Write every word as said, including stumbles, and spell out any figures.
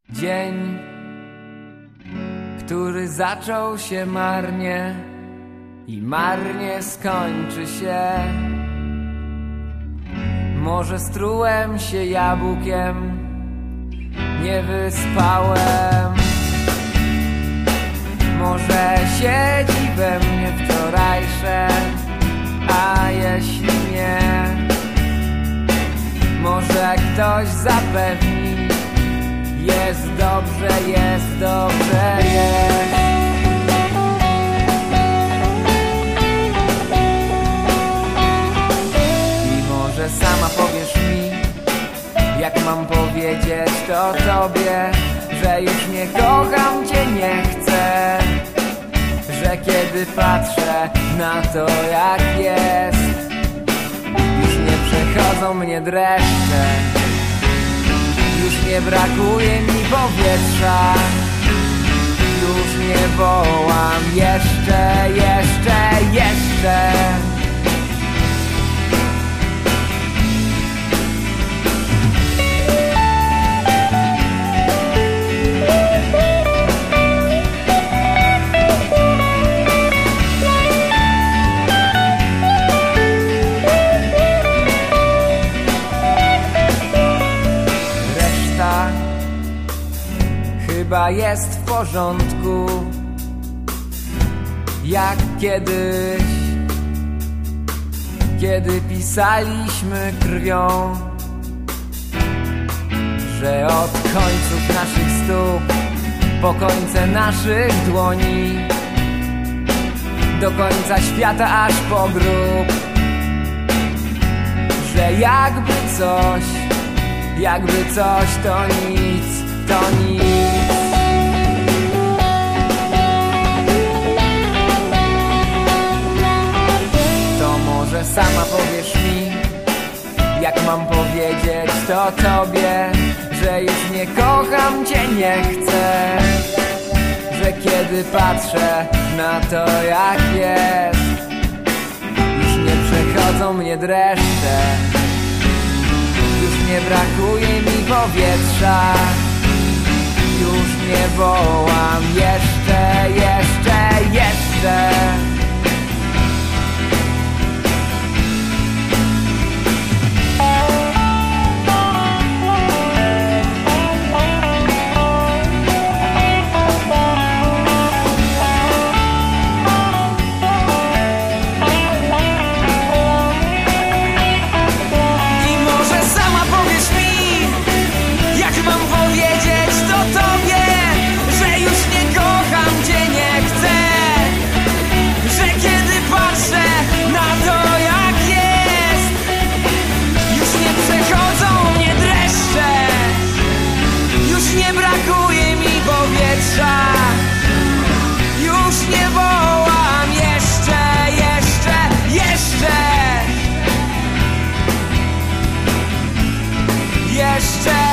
Dzień, który zaczął się marnie i marnie skończy się. Może strułem się jabłkiem, nie wyspałem. Może siedzi we mnie wczorajsze, a jeśli nie, może ktoś zapewni: jest dobrze, jest dobrze, jest. I może sama powiesz mi, jak mam powiedzieć to tobie, że już nie kocham cię, nie chcę, że kiedy patrzę na to, jak jest, już nie przechodzą mnie dreszcze. Już nie brakuje mi powietrza, już nie wołam jeszcze, jeszcze, jeszcze. Chyba jest w porządku, jak kiedyś, kiedy pisaliśmy krwią, że od końców naszych stóp po końce naszych dłoni, do końca świata aż po grób, że jakby coś, jakby coś to nic, to nic. To może sama powiesz mi, jak mam powiedzieć to tobie, że już nie kocham cię, nie chcę, że kiedy patrzę na to, jak jest, już nie przechodzą mnie dreszcze. Już nie brakuje mi powietrza, już nie wołam jeszcze, jeszcze, jeszcze. Już nie wołam jeszcze, jeszcze, jeszcze, jeszcze.